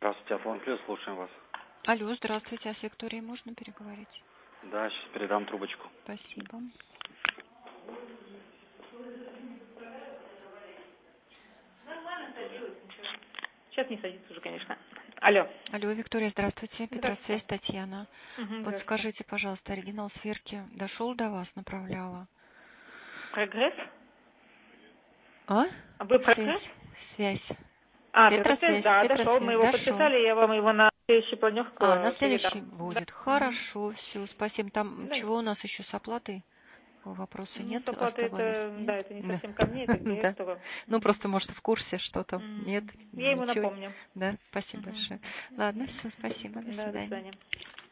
Здравствуйте, Афон Плюс, слушаем вас. Алло, здравствуйте, а с Викторией можно переговорить? Да, сейчас передам трубочку. Спасибо. Сейчас не садится уже, конечно. Алло. Алло, Виктория, здравствуйте. Петросвязь, Татьяна. Угу, Подскажите, пожалуйста, оригинал сверки дошел до вас, направляла? Прогресс? А? Вы прогресс? Связь. Петросвязь, да, дошел. Мы его подписали, я вам его на следующий планерку на следующий передам. будет. Да. Хорошо, все, спасибо. Там Да. чего у нас еще с оплатой? Вопросы нет? С оплатой Нет? это не совсем ко мне, это к директору. Ну, просто, может, в курсе что-то. Нет? Я ему Ничего. напомню. Да, спасибо большое. Ладно, все, спасибо. До свидания. До свидания.